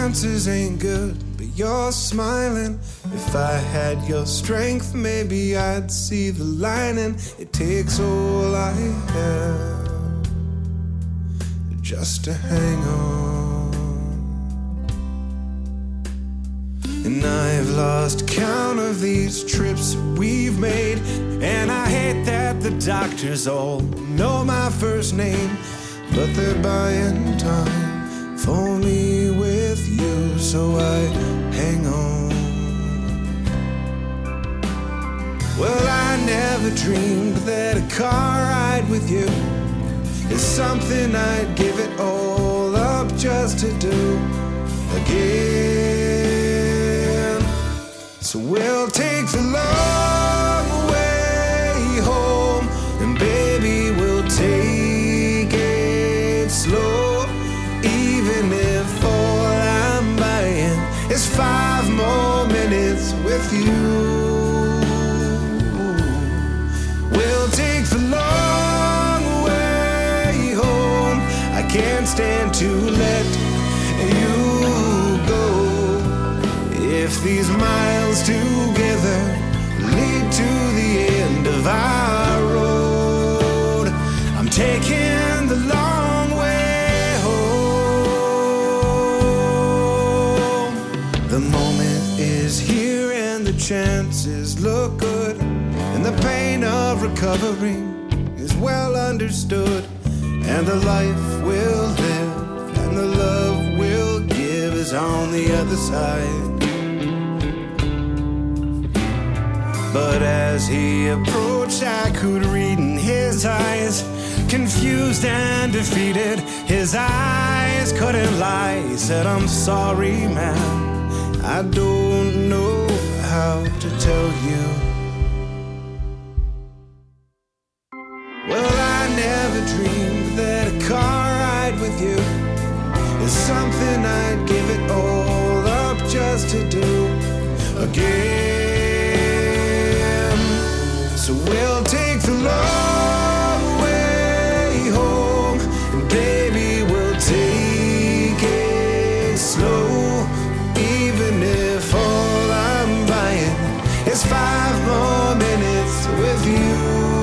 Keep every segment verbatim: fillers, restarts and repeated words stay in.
chances ain't good, but you're smiling. If I had your strength, maybe I'd see the lining. It takes all I have just to hang on. And I've lost count of these trips we've made, and I hate that the doctors all know my first name, but they're buying time for me with you, so I hang on. Well, I never dreamed that a car ride with you is something I'd give it all up just to do again. So we'll take the long way home, and baby, we'll take it slow. Even if all I'm buying is five more minutes with you. We'll take the long way home. I can't stand to let you go. If these miles together lead to the end of our road, I'm taking the long way home. The moment is here and the chances look good, and the pain of recovering is well understood, and the life we'll live and the love we'll give is on the other side. But as he approached, I could read in his eyes, confused and defeated. His eyes couldn't lie. He said, I'm sorry, man, I don't know how to tell you. Well, I never dreamed that a car ride with you is something I'd give it all up just to do again. So we'll take the long way home, and baby, we'll take it slow. Even if all I'm buying is five more minutes with you.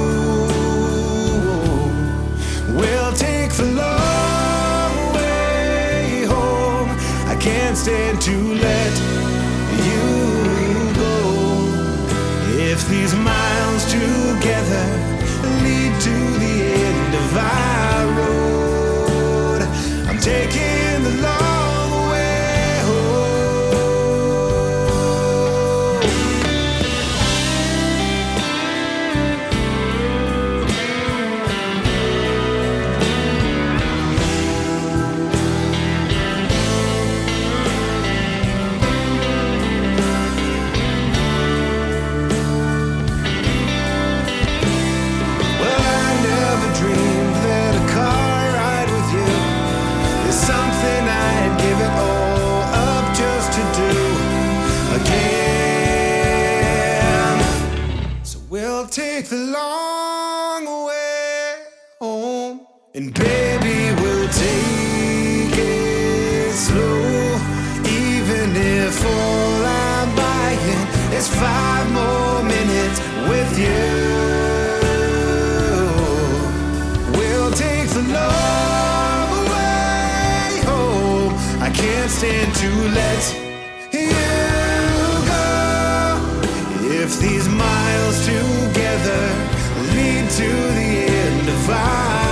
We'll take the long way home. I can't stand to let you go. If these miles together lead to the end of our road, I'm taking the long way home. Take the long way home, and baby, we'll take it slow. Even if all I'm buying is five more minutes with you. We'll take the long way home. I can't stand to let you go. If these miles together lead to the end of our